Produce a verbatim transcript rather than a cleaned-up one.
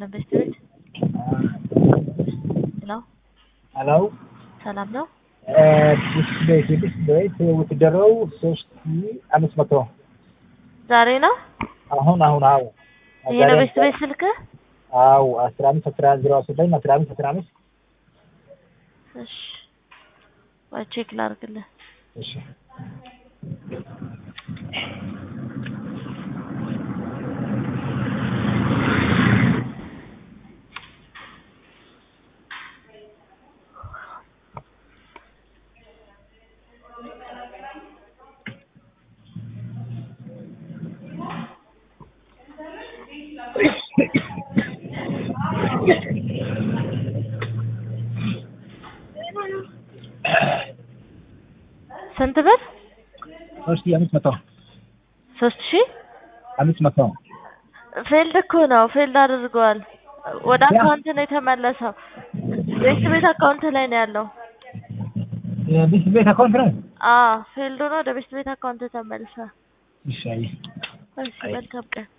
ነው በስተቤት ነው ሄሎ ሰላም ነው እ በስቤት በስቤት ወትደረው ሶስት ሺህ አምስት መቶ ዛሬ ነው አሁን አሁን አዎ ይሄ ነው በስተቤት ስልክ አዎ አስራ አምስት አስራ ዜሮ ዘጠኝ አስራ አምስት አስራ አምስት እሺ ወይ ቼክ ላድርግልህ እሺ ስንት ብር ሶስት ሺህ አምስት መቶ ሶስት ሺህ አምስት መቶ ፌልድ እኮ ነው ፌልድ አድርጓል ወደ አካውንት ነው የተመለሰው በስቤት አካውንት ላይ ነው ያለው በስቤት አካውንት ነው አዎ ፌልድ ነው ወደ በስቤት አካውንት ተመለሰ እሺ አይ እሺ መልካም ቀን